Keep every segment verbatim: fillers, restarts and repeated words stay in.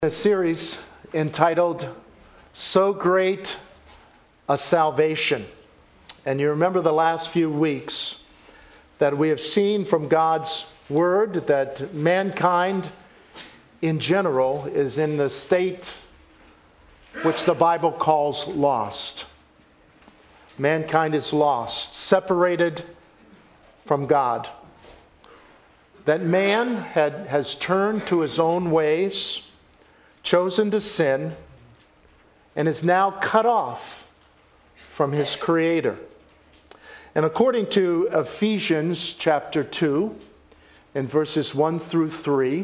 A series entitled So Great a Salvation. And you remember the last few weeks that we have seen from God's Word that mankind in general is in the state which the Bible calls lost. Mankind is lost, separated from God. That man had, has turned to his own ways, chosen to sin, and is now cut off from his Creator. And according to Ephesians chapter two, in verses one through three,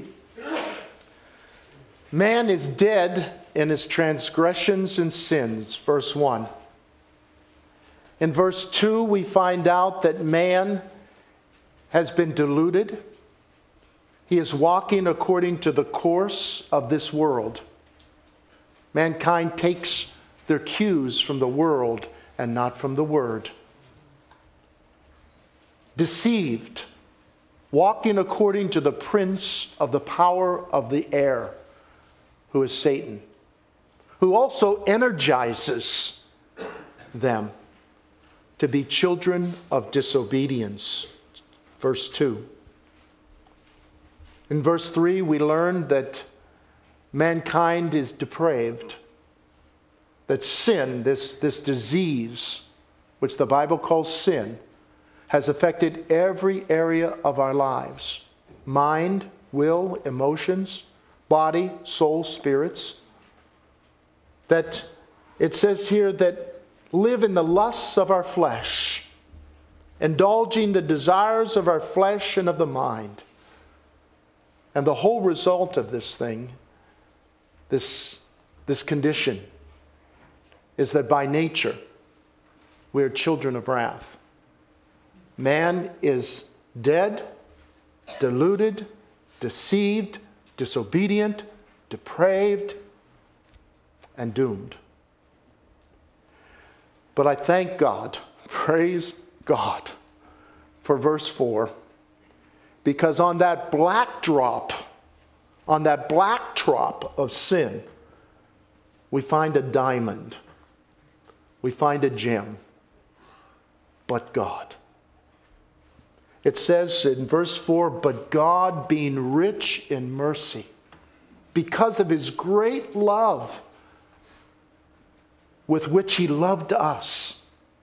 man is dead in his transgressions and sins, verse one. In verse two, we find out that man has been deluded. He is walking according to the course of this world. Mankind takes their cues from the world and not from the Word. Deceived, walking according to the prince of the power of the air, who is Satan, who also energizes them to be children of disobedience. Verse two. In verse three, we learn that mankind is depraved, that sin, this, this disease, which the Bible calls sin, has affected every area of our lives. Mind, will, emotions, body, soul, spirits. That it says here that live in the lusts of our flesh, indulging the desires of our flesh and of the mind. And the whole result of this thing, this, this condition, is that by nature, we are children of wrath. Man is dead, deluded, deceived, disobedient, depraved, and doomed. But I thank God, praise God, for verse four. Because on that black drop, on that black drop of sin, we find a diamond. We find a gem. But God. It says in verse four, but God being rich in mercy, because of his great love with which he loved us,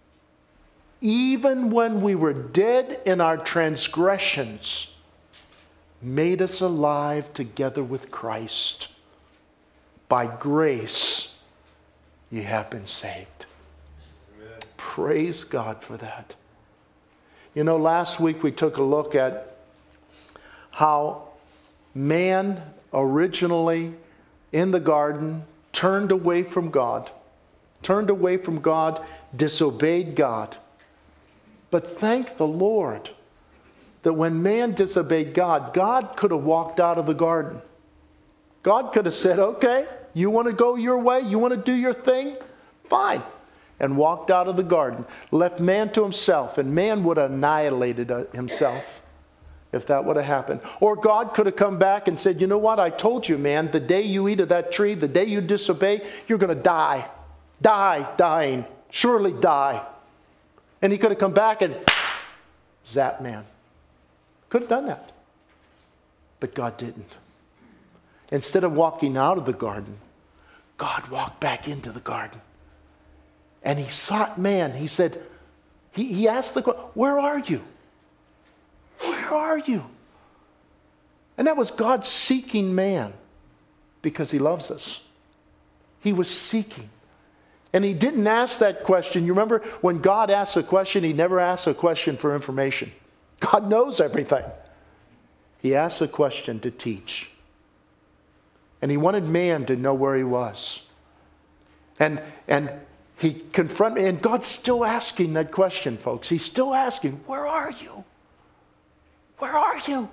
even when we were dead in our transgressions, made us alive together with Christ. By grace, ye have been saved. Amen. Praise God for that. You know, last week we took a look at how man originally in the garden turned away from God, turned away from God, disobeyed God. But thank the Lord that when man disobeyed God, God could have walked out of the garden. God could have said, okay, you want to go your way? You want to do your thing? Fine. And walked out of the garden, left man to himself, and man would have annihilated himself if that would have happened. Or God could have come back and said, you know what? I told you, man, the day you eat of that tree, the day you disobey, you're going to die. Die, dying. Surely die. And he could have come back and zap man. Could have done that. But God didn't. Instead of walking out of the garden, God walked back into the garden. And he sought man. He said, he, he asked the question, where are you? Where are you? And that was God seeking man because he loves us. He was seeking. And he didn't ask that question. You remember when God asks a question, he never asks a question for information. God knows everything. He asked a question to teach. And he wanted man to know where he was. And, and he confronted, and God's still asking that question, folks. He's still asking, where are you? Where are you?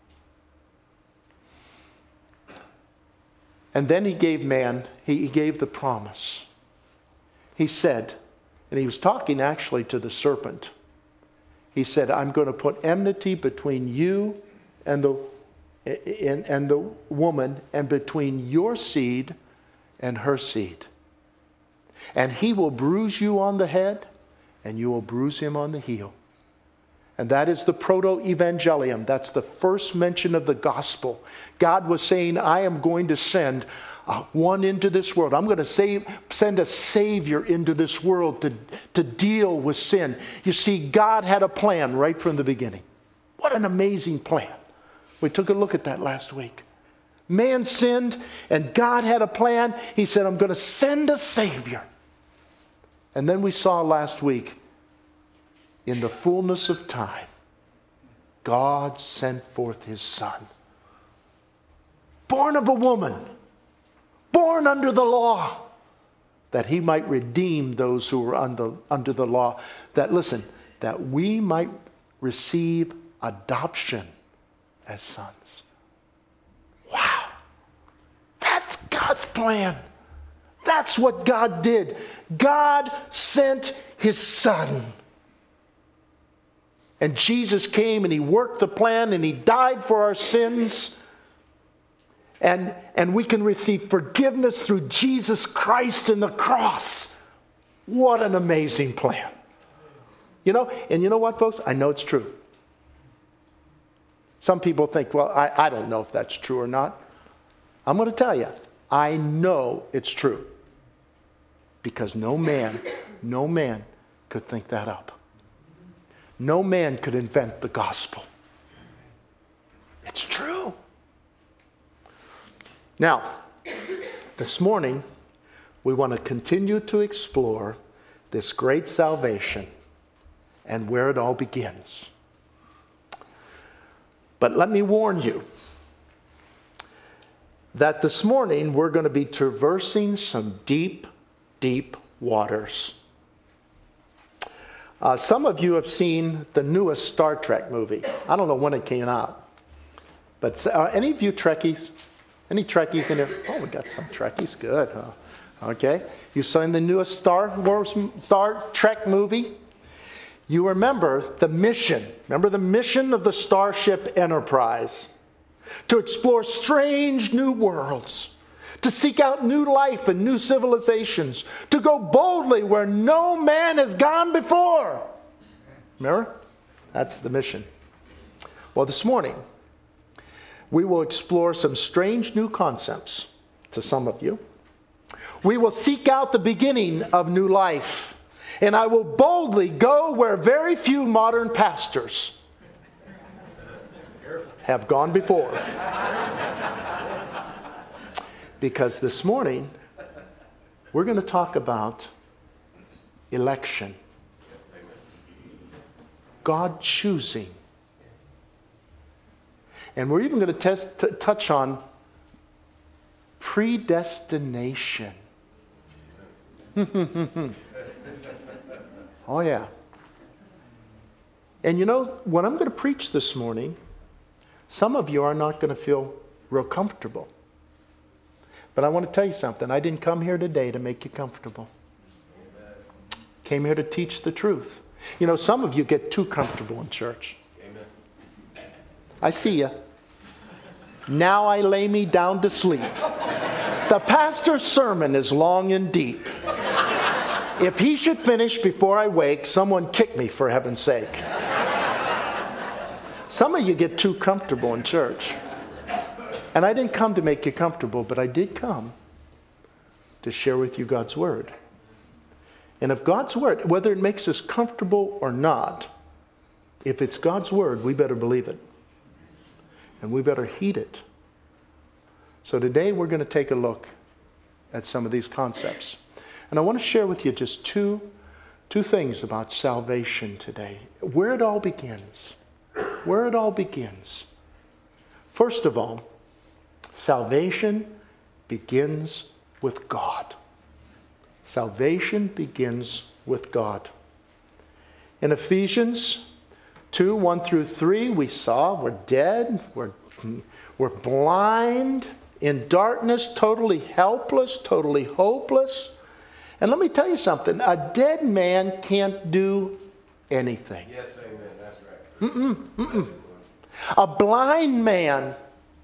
And then he gave man, he, he gave the promise. He said, and he was talking actually to the serpent. He said, I'm going to put enmity between you and the and, and the woman, and between your seed and her seed. And he will bruise you on the head, and you will bruise him on the heel. And that is the proto-evangelium. That's the first mention of the gospel. God was saying, I am going to send uh, one into this world. I'm going to save, send a Savior into this world to, to deal with sin. You see, God had a plan right from the beginning. What an amazing plan. We took a look at that last week. Man sinned, and God had a plan. He said, I'm going to send a Savior. And then we saw last week, in the fullness of time, God sent forth his Son. Born of a woman, born under the law, that he might redeem those who were under, under the law. That, listen, that we might receive adoption as sons. Wow. That's God's plan. That's what God did. God sent his Son. And Jesus came and he worked the plan and he died for our sins. And, and we can receive forgiveness through Jesus Christ and the cross. What an amazing plan. You know, and you know what, folks? I know it's true. Some people think, well, I, I don't know if that's true or not. I'm going to tell you, I know it's true. Because no man, no man could think that up. No man could invent the gospel. It's true. Now, this morning, we want to continue to explore this great salvation and where it all begins. But let me warn you that this morning we're going to be traversing some deep, deep waters. Uh, some of you have seen the newest Star Trek movie. I don't know when it came out. But uh, any of you Trekkies? Any Trekkies in there? Oh, we got some Trekkies. Good. Huh? Okay. You saw in the newest Star Wars, Star Trek movie? You remember the mission. Remember the mission of the Starship Enterprise? To explore strange new worlds. To seek out new life and new civilizations. To go boldly where no man has gone before. Remember? That's the mission. Well, this morning, we will explore some strange new concepts to some of you. We will seek out the beginning of new life. And I will boldly go where very few modern pastors have gone before. Because this morning, we're going to talk about election. God choosing. And we're even going to test, t- touch on predestination. Oh, yeah. And you know, when I'm going to preach this morning, some of you are not going to feel real comfortable. But I want to tell you something. I didn't come here today to make you comfortable. Amen. Came here to teach the truth. You know, some of you get too comfortable in church. Amen. I see you. Now I lay me down to sleep. The pastor's sermon is long and deep. If he should finish before I wake, someone kick me for heaven's sake. Some of you get too comfortable in church. And I didn't come to make you comfortable, but I did come to share with you God's word. And if God's word, whether it makes us comfortable or not, if it's God's word, we better believe it. And we better heed it. So today we're going to take a look at some of these concepts. And I want to share with you just two, two things about salvation today. Where it all begins. Where it all begins. First of all, salvation begins with God. Salvation begins with God. In Ephesians two, one through three, we saw we're dead, we're, we're blind, in darkness, totally helpless, totally hopeless. And let me tell you something, a dead man can't do anything. Yes, amen, that's right. Mm-mm, mm-mm. A blind man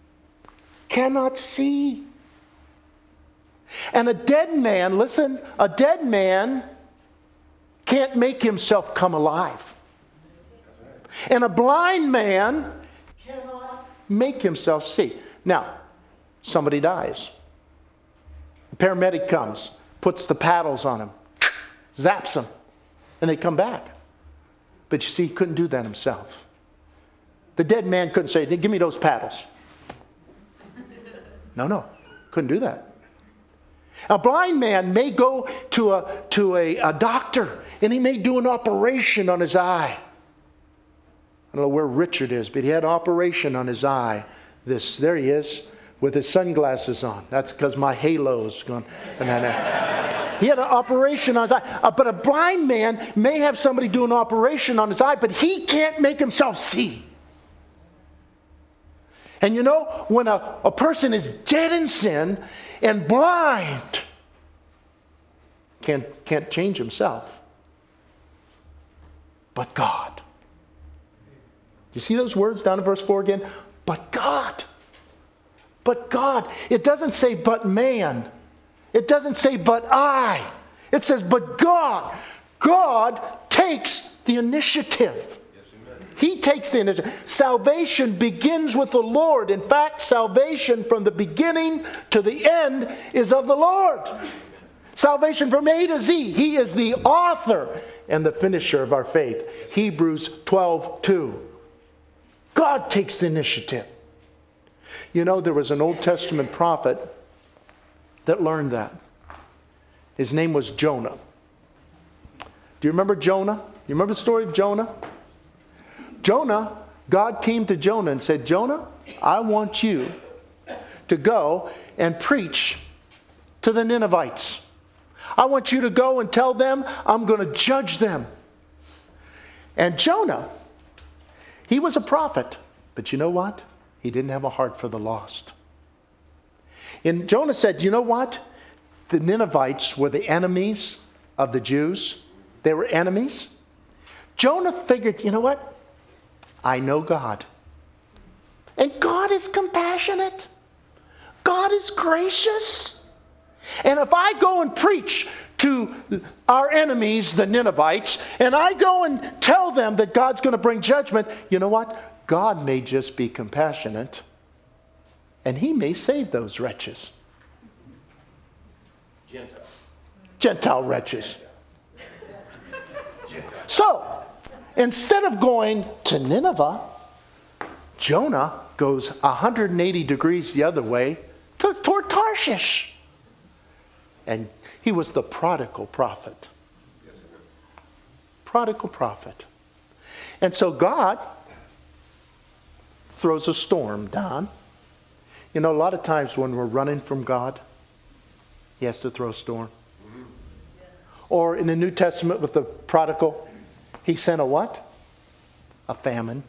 cannot see. And a dead man, listen, a dead man can't make himself come alive. And a blind man cannot make himself see. Now, somebody dies. The paramedic comes, puts the paddles on him, zaps him, and they come back. But you see, he couldn't do that himself. The dead man couldn't say, give me those paddles. No, no, couldn't do that. A blind man may go to a to a, a doctor, and he may do an operation on his eye. I don't know where Richard is, but he had an operation on his eye. This, there he is, with his sunglasses on. That's because my halo's gone. And then, uh, he had an operation on his eye. Uh, but a blind man may have somebody do an operation on his eye, but he can't make himself see. And you know, when a, a person is dead in sin and blind, can't, can't change himself. But God. You see those words down in verse four again? But God. But God. It doesn't say but man. It doesn't say but I. It says but God. God takes the initiative. He takes the initiative. Salvation begins with the Lord. In fact, salvation from the beginning to the end is of the Lord. Salvation from A to Z. He is the author and the finisher of our faith. Hebrews twelve two. God takes the initiative. You know, there was an Old Testament prophet that learned that. His name was Jonah. Do you remember Jonah? You remember the story of Jonah? Jonah, God came to Jonah and said, Jonah, I want you to go and preach to the Ninevites. I want you to go and tell them I'm going to judge them. And Jonah, he was a prophet, but you know what? He didn't have a heart for the lost. And Jonah said, you know what? The Ninevites were the enemies of the Jews. They were enemies. Jonah figured, you know what? I know God. And God is compassionate. God is gracious. And if I go and preach to our enemies, the Ninevites, and I go and tell them that God's going to bring judgment, you know what? God may just be compassionate, and he may save those wretches. Gentile. Gentile wretches. So, instead of going to Nineveh, Jonah goes one hundred eighty degrees the other way to, toward Tarshish. And he was the prodigal prophet. Prodigal prophet. And so God throws a storm down. You know, a lot of times when we're running from God, he has to throw a storm. Or in the New Testament with the prodigal, he sent a what? A famine.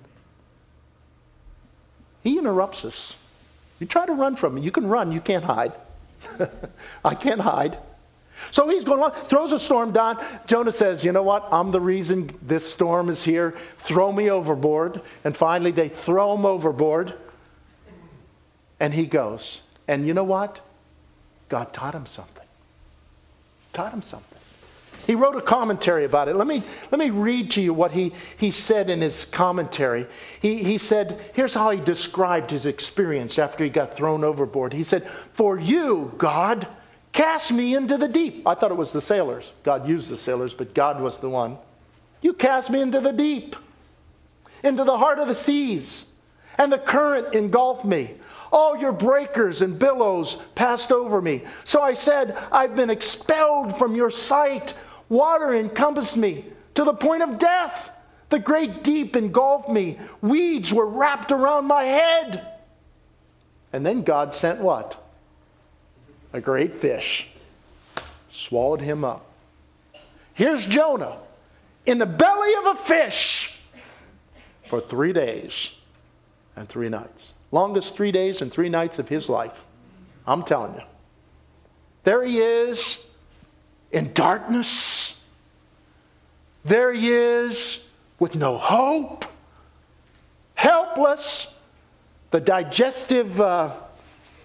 He interrupts us. You try to run from him. You can run, you can't hide. I can't hide. So he's going on, throws a storm down. Jonah says, you know what? I'm the reason this storm is here. Throw me overboard. And finally they throw him overboard. And he goes. And you know what? God taught him something. Taught him something. He wrote a commentary about it. Let me, let me read to you what he, he said in his commentary. He, he said, here's how he described his experience after he got thrown overboard. He said, for you, God, cast me into the deep. I thought it was the sailors. God used the sailors, but God was the one. You cast me into the deep, into the heart of the seas, and the current engulfed me. All your breakers and billows passed over me. So I said, I've been expelled from your sight. Water encompassed me to the point of death. The great deep engulfed me. Weeds were wrapped around my head. And then God sent what? A great fish. Swallowed him up. Here's Jonah in the belly of a fish for three days and three nights. Longest three days and three nights of his life. I'm telling you. There he is in darkness. There he is with no hope. Helpless. The digestive uh,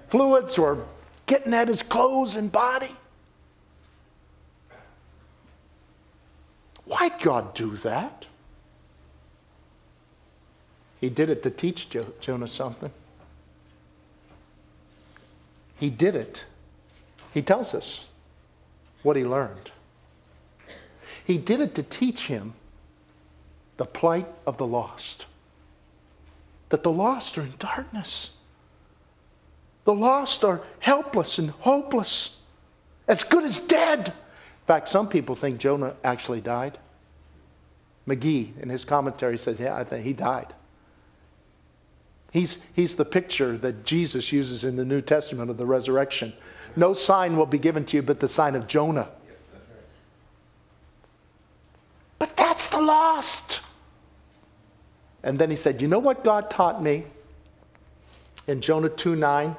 fluids were getting at his clothes and body. Why'd God do that? He did it to teach jo- Jonah something. He did it. He tells us what he learned. He did it to teach him the plight of the lost. That the lost are in darkness. The lost are helpless and hopeless, as good as dead. In fact, some people think Jonah actually died. McGee, in his commentary, said, yeah, I think he died. He's, he's the picture that Jesus uses in the New Testament of the resurrection. No sign will be given to you but the sign of Jonah. But that's the lost. And then he said, you know what God taught me? In Jonah two nine,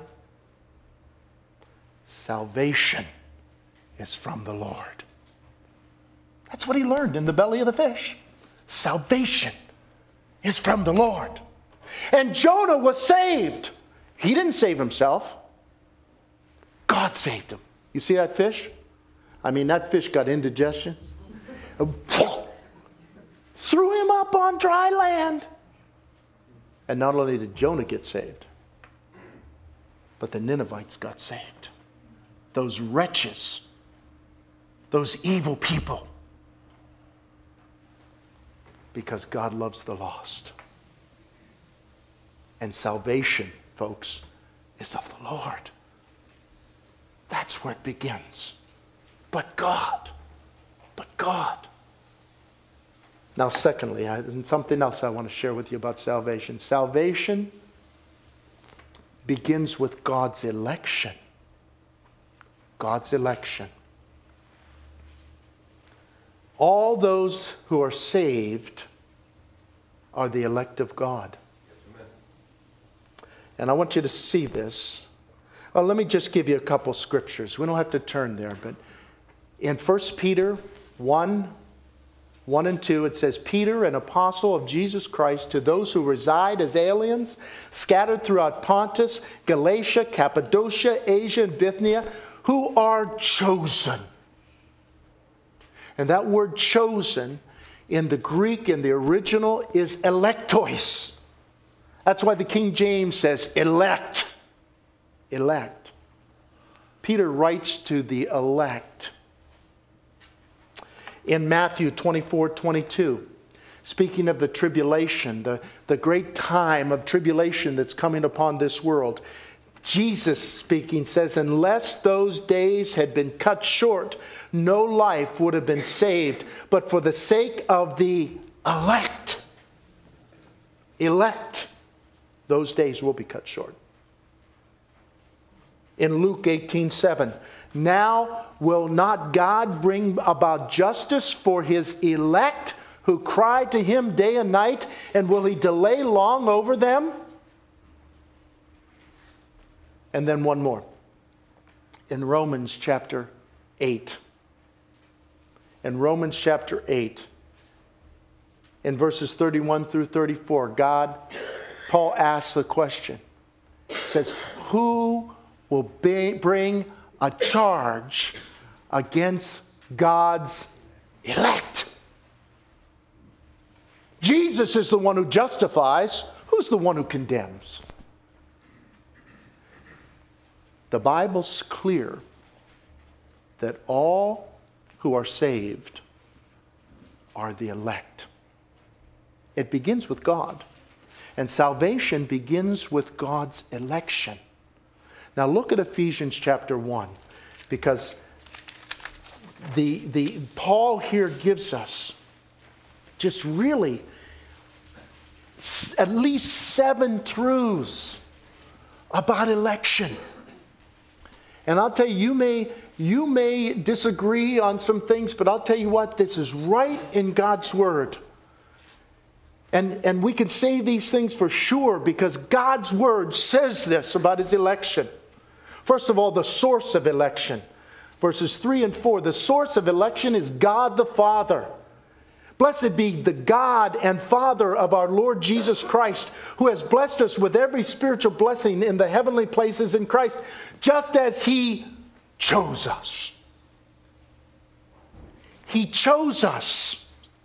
salvation is from the Lord. That's what he learned in the belly of the fish. Salvation is from the Lord. And Jonah was saved. He didn't save himself. God saved him. You see that fish? I mean, that fish got indigestion. Threw him up on dry land. And not only did Jonah get saved, but the Ninevites got saved. Those wretches, those evil people. Because God loves the lost. And salvation, folks, is of the Lord. That's where it begins. But God, but God. Now, secondly, I, and something else I want to share with you about salvation. Salvation begins with God's election. God's election. All those who are saved are the elect of God. And I want you to see this. Well, let me just give you a couple scriptures. We don't have to turn there, but in First Peter one, one and two, it says, Peter, an apostle of Jesus Christ, to those who reside as aliens, scattered throughout Pontus, Galatia, Cappadocia, Asia, and Bithynia, who are chosen. And that word chosen in the Greek, in the original, is electois. That's why the King James says elect. Elect. Peter writes to the elect. In Matthew twenty-four twenty-two, speaking of the tribulation, the, the great time of tribulation that's coming upon this world, Jesus speaking says, unless those days had been cut short, no life would have been saved. But for the sake of the elect, elect, those days will be cut short. In Luke eighteen seven, now will not God bring about justice for his elect who cry to him day and night, and will he delay long over them? And then one more. In Romans chapter eight. In Romans chapter eight, in verses thirty-one through thirty-four, God, Paul asks the question. He says, who will be, bring a charge against God's elect? Jesus is the one who justifies. Who's the one who condemns? The Bible's clear that all who are saved are the elect. It begins with God. And salvation begins with God's election. Now look at Ephesians chapter one, because the, the Paul here gives us just really at least seven truths about election. And I'll tell you, you may, you may disagree on some things, but I'll tell you what, this is right in God's Word. And, and we can say these things for sure because God's Word says this about His election. First of all, the source of election. Verses three and four, the source of election is God the Father. Blessed be the God and Father of our Lord Jesus Christ, who has blessed us with every spiritual blessing in the heavenly places in Christ, just as He chose us. He chose us.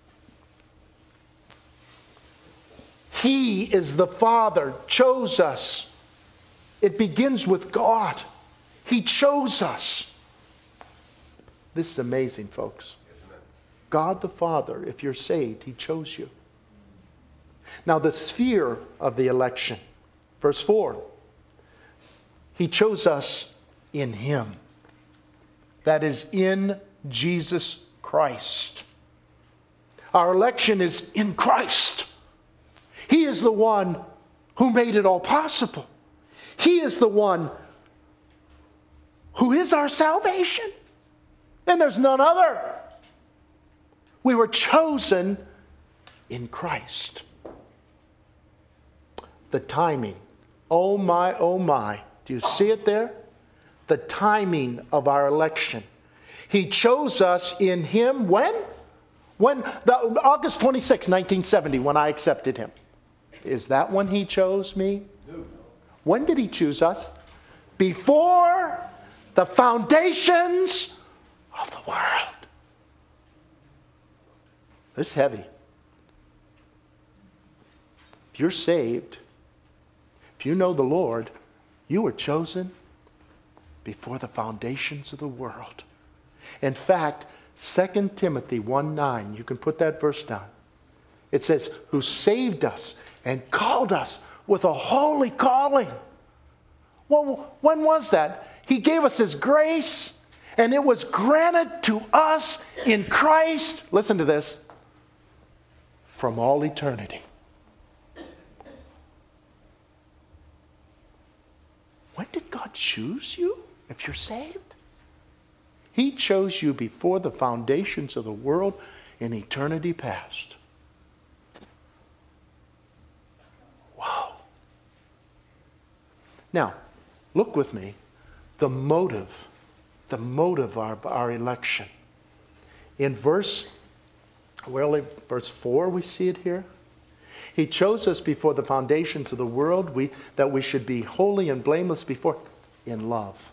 He is the Father, chose us. It begins with God. He chose us. This is amazing, folks. God the Father, if you're saved, He chose you. Now, the sphere of the election. Verse four. He chose us in Him. That is, in Jesus Christ. Our election is in Christ. He is the one who made it all possible. He is the one who is our salvation. And there's none other. We were chosen in Christ. The timing. Oh my, oh my. Do you see it there? The timing of our election. He chose us in Him when? When the, August twenty-sixth, nineteen seventy, when I accepted Him. Is that when He chose me? No. When did He choose us? Before the foundations of the world. This is heavy. If you're saved, if you know the Lord, you were chosen before the foundations of the world. In fact, Second Timothy one nine, you can put that verse down. It says, who saved us and called us with a holy calling. Well, when was that? He gave us His grace, and it was granted to us in Christ, listen to this, from all eternity. When did God choose you if you're saved? He chose you before the foundations of the world in eternity past. Wow. Now, look with me. The motive, the motive of our election. In verse, well, verse four, we see it here. He chose us before the foundations of the world, we, that we should be holy and blameless before, in love.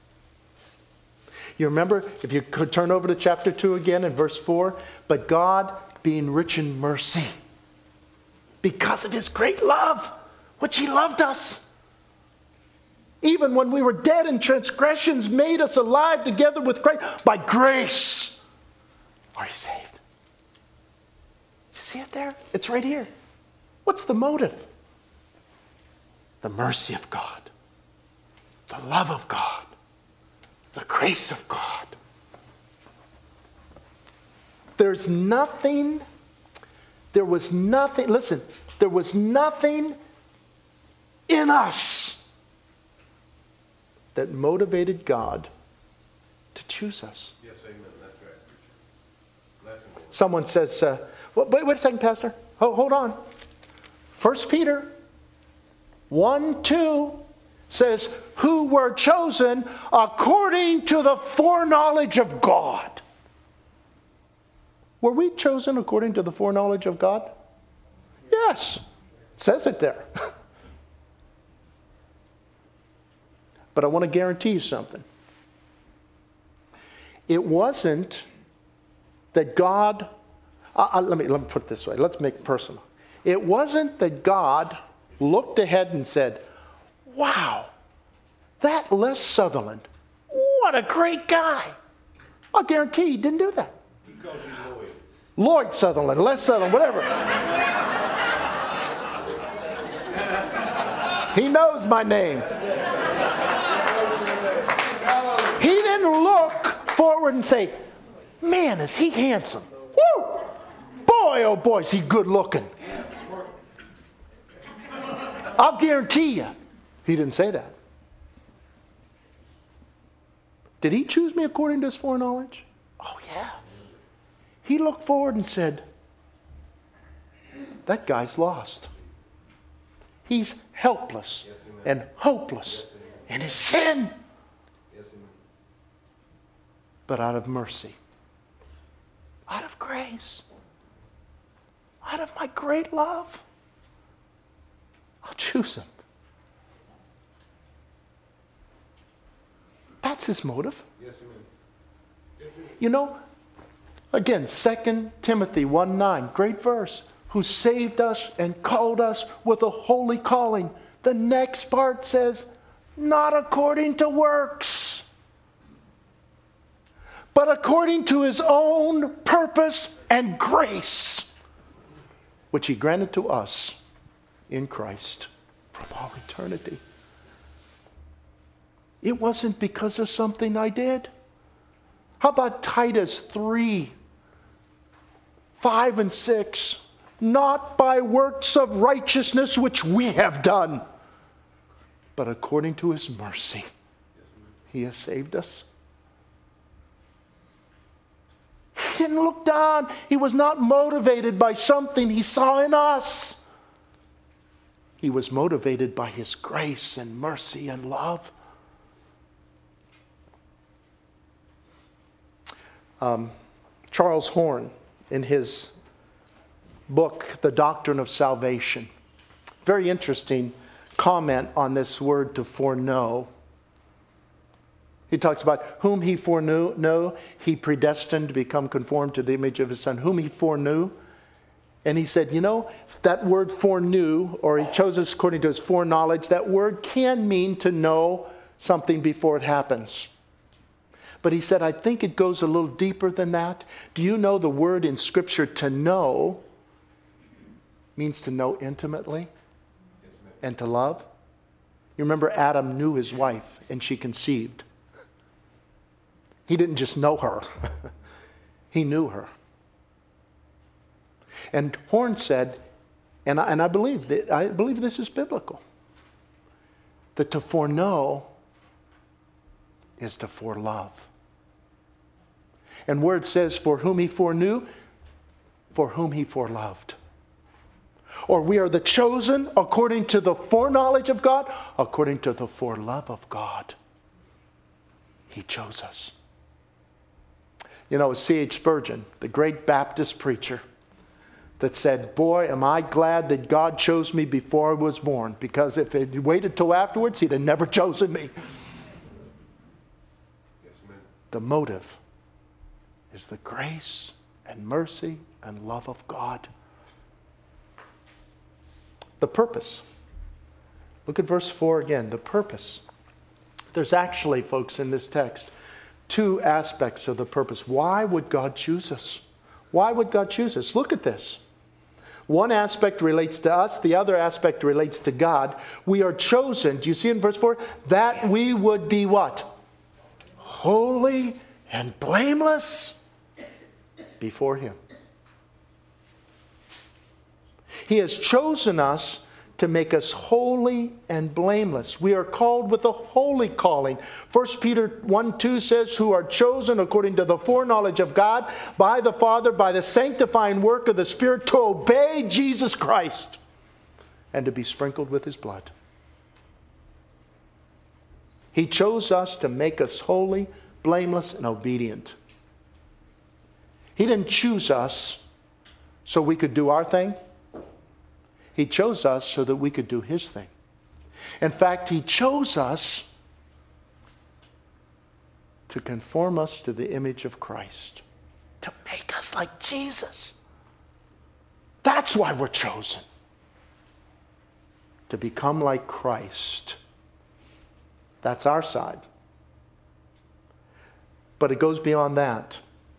You remember, if you could turn over to chapter two again in verse four, but God being rich in mercy, because of His great love, which He loved us. Even when we were dead in transgressions, made us alive together with Christ. By grace are you saved. You see it there? It's right here. What's the motive? The mercy of God. The love of God. The grace of God. There's nothing, there was nothing, listen, there was nothing in us that motivated God to choose us. Yes, amen. That's right. Someone says, uh, well, wait, wait a second, Pastor. Hold, hold on. First Peter one two says, who were chosen according to the foreknowledge of God. Were we chosen according to the foreknowledge of God? Yes. It says it there. But I want to guarantee you something. It wasn't that God, uh, uh, let me, let me put it this way. Let's make it personal. It wasn't that God looked ahead and said, wow, that Les Sutherland, what a great guy. I'll guarantee he didn't do that. He calls you Lloyd. Lloyd Sutherland, Les Sutherland, whatever. He knows my name. He didn't look forward and say, man, is he handsome. Woo! Boy, oh boy, is he good looking. I'll guarantee you, he didn't say that. Did he choose me according to his foreknowledge? Oh, yeah. He looked forward and said, that guy's lost. He's helpless yes, and hopeless yes, in his sin. Yes, but out of mercy, out of grace, Out of my great love, I'll choose him. That's his motive. Yes, amen. Yes, amen. You know, again, Second Timothy one nine, great verse, who saved us and called us with a holy calling. The next part says, not according to works, but according to his own purpose and grace, which he granted to us in Christ from all eternity. It wasn't because of something I did. How about Titus three, five and six? Not by works of righteousness which we have done, but according to his mercy, he has saved us. He didn't look down. He was not motivated by something he saw in us. He was motivated by his grace and mercy and love. Um, Charles Horn, in his book, The Doctrine of Salvation, very interesting comment on this word to foreknow. He talks about whom he foreknew, no, he predestined to become conformed to the image of his Son, whom he foreknew. And he said, you know, that word foreknew, or he chose us according to his foreknowledge, that word can mean to know something before it happens. But he said, I think it goes a little deeper than that. Do you know the word in Scripture to know means to know intimately and to love? You remember Adam knew his wife and she conceived. He didn't just know her. He knew her. And Horn said, and I, and I believe that, I believe this is biblical, that to foreknow is to forelove. And where it says, for whom he foreknew, for whom he foreloved. Or we are the chosen according to the foreknowledge of God, according to the forelove of God. He chose us. You know, C H Spurgeon, the great Baptist preacher, that said, boy, am I glad that God chose me before I was born, because if he'd waited till afterwards, he'd have never chosen me. Yes, amen. The motive is the grace and mercy and love of God. The purpose. Look at verse four again, the purpose. There's actually, folks, in this text, two aspects of the purpose. Why would God choose us? Why would God choose us? Look at this. One aspect relates to us, the other aspect relates to God. We are chosen, do you see in verse four? That we would be what? Holy and blameless before him. He has chosen us to make us holy and blameless. We are called with a holy calling. First Peter one two says, who are chosen according to the foreknowledge of God by the Father, by the sanctifying work of the Spirit, to obey Jesus Christ and to be sprinkled with his blood. He chose us to make us holy, blameless, and obedient. He didn't choose us so we could do our thing. He chose us so that we could do his thing. In fact, he chose us to conform us to the image of Christ, to make us like Jesus. That's why we're chosen. To become like Christ. That's our side. But it goes beyond that.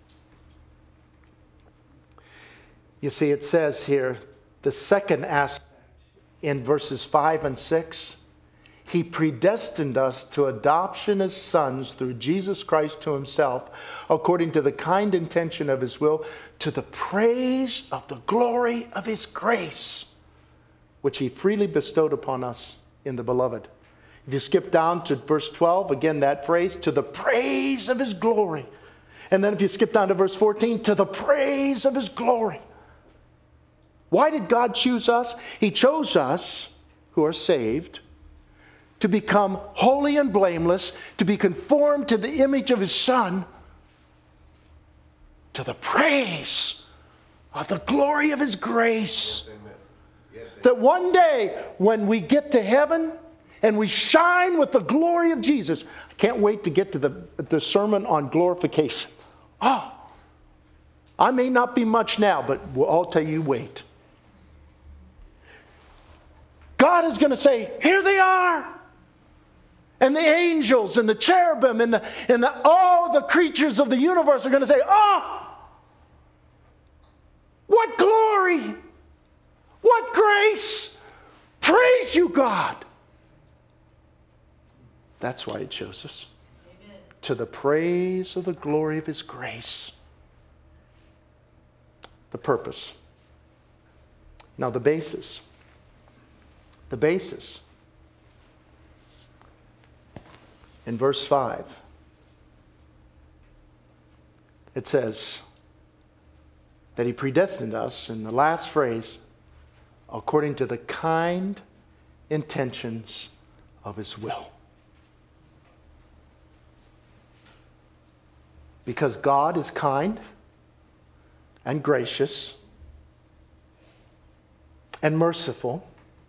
You see, it says here, the second aspect in verses five and six, he predestined us to adoption as sons through Jesus Christ to himself, according to the kind intention of his will, to the praise of the glory of his grace, which he freely bestowed upon us in the beloved. If you skip down to verse twelve, again that phrase, to the praise of his glory. And then if you skip down to verse fourteen, to the praise of his glory. Why did God choose us? He chose us, who are saved, to become holy and blameless, to be conformed to the image of his Son, to the praise of the glory of His grace. Amen. Yes, amen. That one day when we get to heaven and we shine with the glory of Jesus, I can't wait to get to the, the sermon on glorification. Oh, I may not be much now, but I'll tell you, wait. God is going to say, here they are. And the angels and the cherubim and the, and the, all the creatures of the universe are going to say, oh, what glory, what grace. Praise you, God. That's why it shows us. Amen. To the praise of the glory of His grace. The purpose. Now the basis. The basis. In verse five, it says that He predestined us, in the last phrase, according to the kind intentions of His will. Because God is kind and gracious and merciful,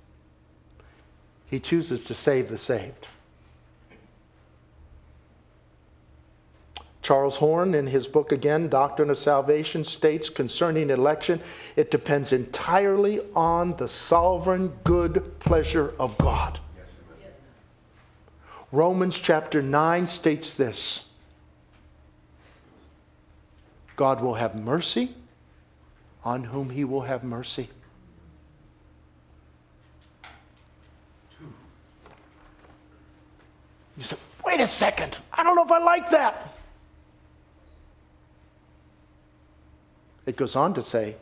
He chooses to save the saved. Charles Horn, in his book again, Doctrine of Salvation, states concerning election, it depends entirely on the sovereign good pleasure of God. Yes, Romans chapter nine states this: God will have mercy on whom He will have mercy. You say, wait a second, I don't know if I like that. It goes on to say,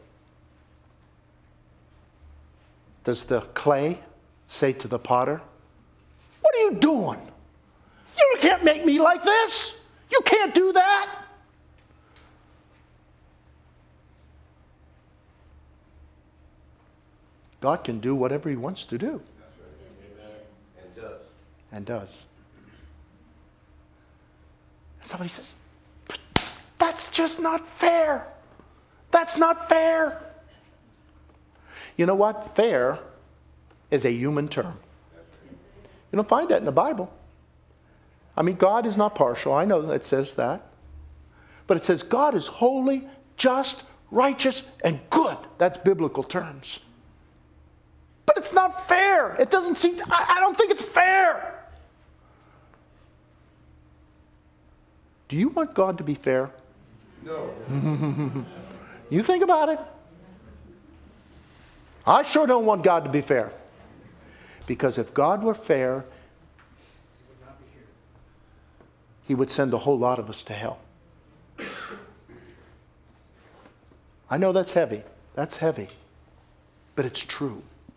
does the clay say to the potter, what are you doing? You can't make me like this. You can't do that. God can do whatever He wants to do. That's right. Amen. And does. And does. And somebody says, that's just not fair. That's not fair. You know what? Fair is a human term. You don't find that in the Bible. I mean, God is not partial. I know it says that. But it says God is holy, just, righteous, and good. That's biblical terms. But it's not fair. It doesn't seem, I, I don't think it's fair. Do you want God to be fair? No. You think about it. I sure don't want God to be fair. Because if God were fair, He would send a whole lot of us to hell. I know that's heavy. That's heavy. But it's true.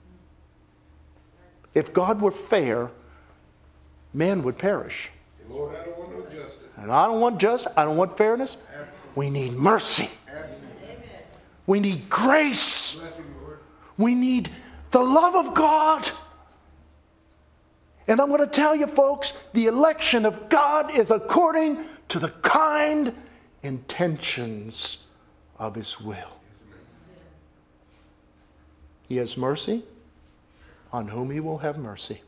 If God were fair, man would perish. Lord, I don't want no justice. And I don't want justice. I don't want fairness. Absolutely. We need mercy. Absolutely. We need grace. Bless Him, Lord. We need the love of God. And I'm going to tell you, folks, the election of God is according to the kind intentions of His will. He has mercy on whom He will have mercy.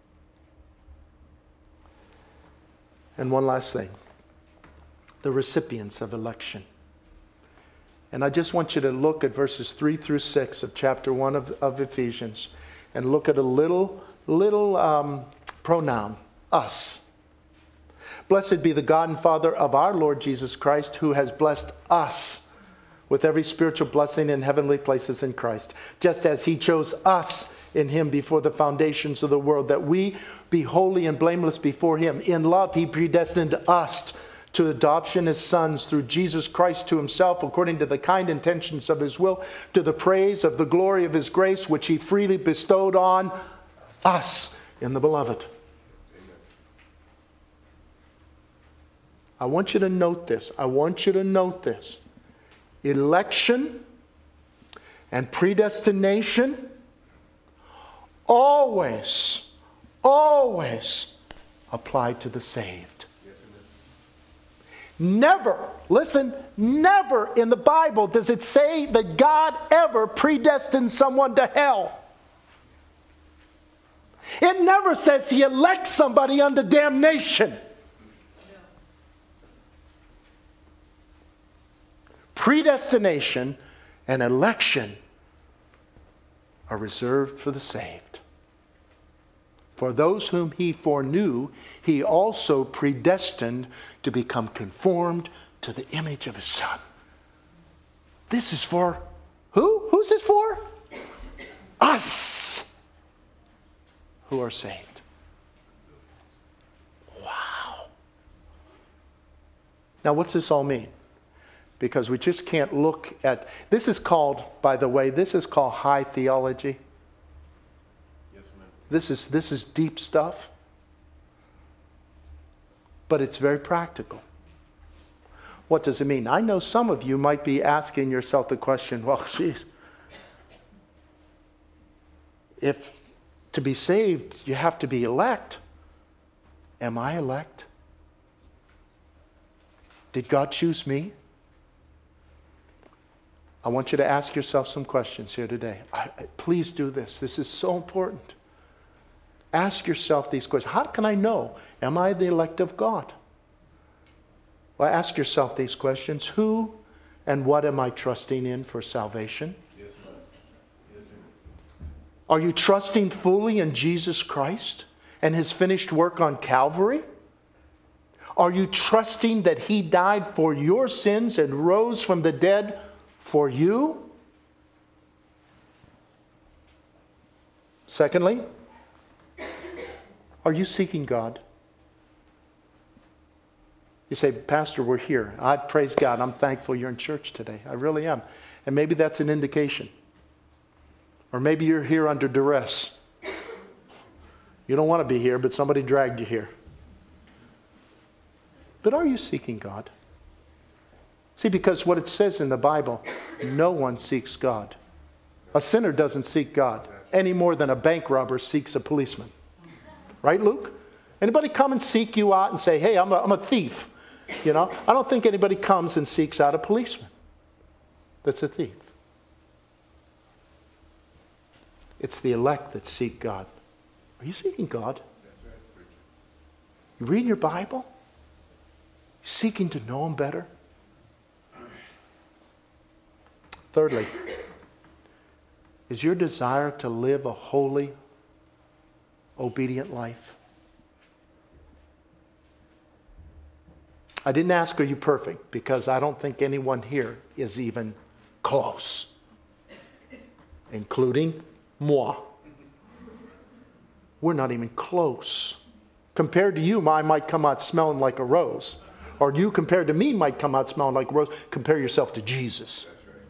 And one last thing. The recipients of election. And I just want you to look at verses three through six of chapter one of, of Ephesians and look at a little, little um, pronoun, us. Blessed be the God and Father of our Lord Jesus Christ, who has blessed us with every spiritual blessing in heavenly places in Christ, just as He chose us in Him before the foundations of the world, that we be holy and blameless before Him. In love He predestined us to adoption as sons through Jesus Christ to Himself, according to the kind intentions of His will, to the praise of the glory of His grace, which He freely bestowed on us in the Beloved. I want you to note this. I want you to note this. Election and predestination always, always apply to the saved. Never, listen, never in the Bible does it say that God ever predestined someone to hell. It never says he elects somebody unto damnation. Predestination and election are reserved for the saved. For those whom he foreknew, he also predestined to become conformed to the image of his Son. This is for who? Who's this for? Us who are saved. Wow. Now, what's this all mean? Because we just can't look at, this is called, by the way, this is called high theology. Yes, ma'am. This is, this is deep stuff. But it's very practical. What does it mean? I know some of you might be asking yourself the question, well, geez, if to be saved you have to be elect, am I elect? Did God choose me? I want you to ask yourself some questions here today. I, I, please do this. This is so important. Ask yourself these questions. How can I know? Am I the elect of God? Well, ask yourself these questions. Who and what am I trusting in for salvation? Yes, ma'am. Yes, sir. Are you trusting fully in Jesus Christ and his finished work on Calvary? Are you trusting that he died for your sins and rose from the dead for you? Secondly, are you seeking God? You say, Pastor, we're here. I praise God. I'm thankful you're in church today. I really am. And maybe that's an indication. Or maybe you're here under duress. You don't want to be here, but somebody dragged you here. But are you seeking God? See, because what it says in the Bible, no one seeks God. A sinner doesn't seek God any more than a bank robber seeks a policeman. Right, Luke? Anybody come and seek you out and say, hey, I'm a, I'm a thief? You know, I don't think anybody comes and seeks out a policeman that's a thief. It's the elect that seek God. Are you seeking God? You read your Bible? Seeking to know him better? Thirdly, is your desire to live a holy, obedient life? I didn't ask, are you perfect? Because I don't think anyone here is even close, including moi. We're not even close. Compared to you, I might come out smelling like a rose. Or you, compared to me, might come out smelling like a rose. Compare yourself to Jesus. That's right.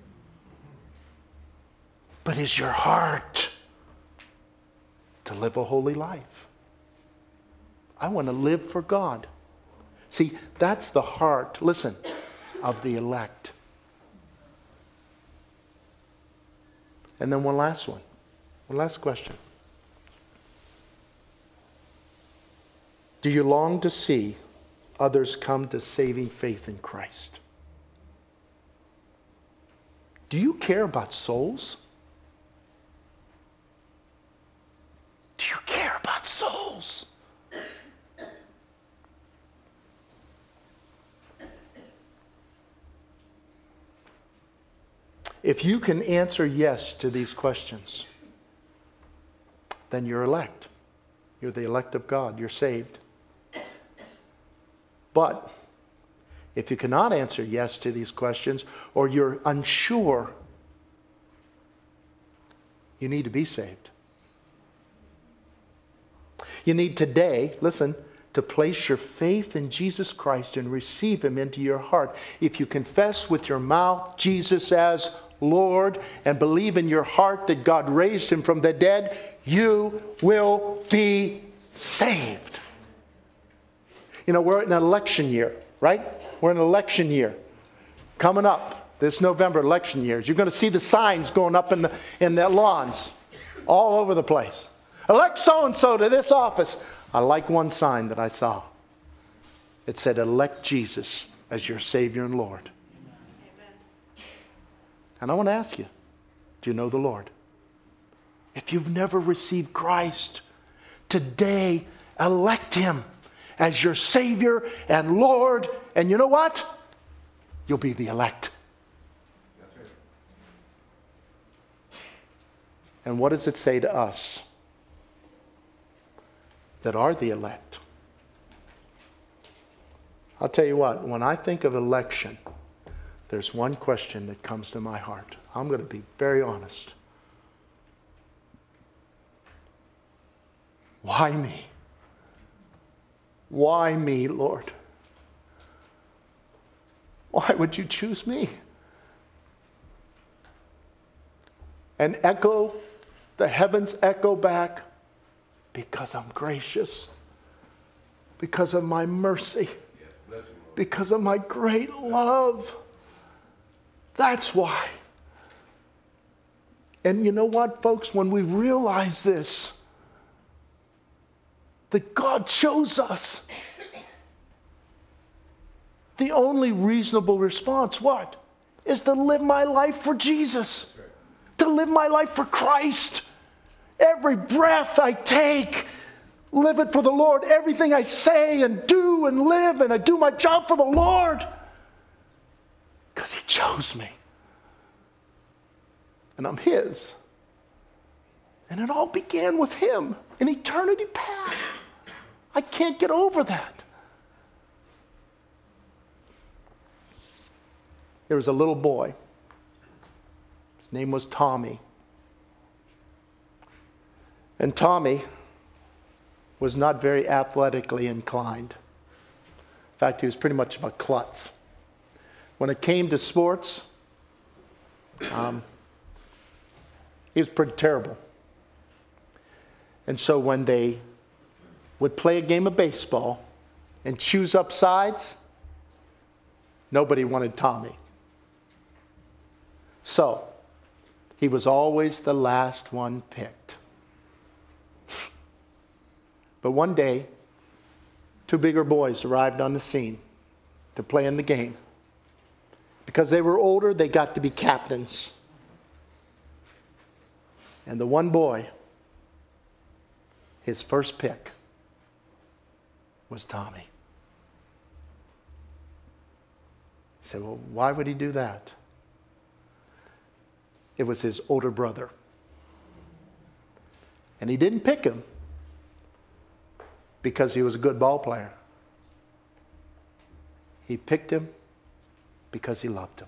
But is your heart to live a holy life? I want to live for God. See, that's the heart, listen, of the elect. And then one last one. One last question. Do you long to see others come to saving faith in Christ? Do you care about souls? Do you care about souls? If you can answer yes to these questions, then you're elect. You're the elect of God. You're saved. But if you cannot answer yes to these questions, or you're unsure, you need to be saved. You need today, listen, to place your faith in Jesus Christ and receive him into your heart. If you confess with your mouth Jesus as Lord and believe in your heart that God raised him from the dead, you will be saved. You know, we're in an election year, right? We're in an election year. Coming up, this November, election years. You're going to see the signs going up in the, in the lawns all over the place. Elect so-and-so to this office. I like one sign that I saw. It said, elect Jesus as your Savior and Lord. And I want to ask you, do you know the Lord? If you've never received Christ, today elect Him as your Savior and Lord. And you know what? You'll be the elect. That's right. And what does it say to us that are the elect? I'll tell you what, when I think of election, there's one question that comes to my heart. I'm going to be very honest. Why me? Why me, Lord? Why would you choose me? And echo, the heavens echo back, because I'm gracious, because of my mercy, because of my great love. That's why. And you know what, folks? When we realize this, that God chose us, the only reasonable response, what? Is to live my life for Jesus. To live my life for Christ. Every breath I take, live it for the Lord. Everything I say and do and live, and I do my job for the Lord. Because He chose me. And I'm His. And it all began with Him in eternity past. I can't get over that. There was a little boy. His name was Tommy. And Tommy was not very athletically inclined. In fact, he was pretty much of a klutz. When it came to sports, um, he was pretty terrible. And so when they would play a game of baseball and choose up sides, nobody wanted Tommy. So, he was always the last one picked. But one day, two bigger boys arrived on the scene to play in the game. Because they were older, they got to be captains. And the one boy, his first pick was Tommy. He said, well, why would he do that? It was his older brother. And he didn't pick him because he was a good ball player. He picked him because he loved him.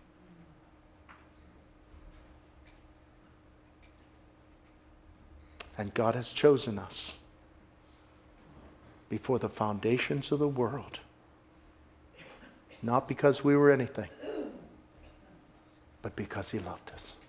And God has chosen us before the foundations of the world. Not because we were anything, but because He loved us.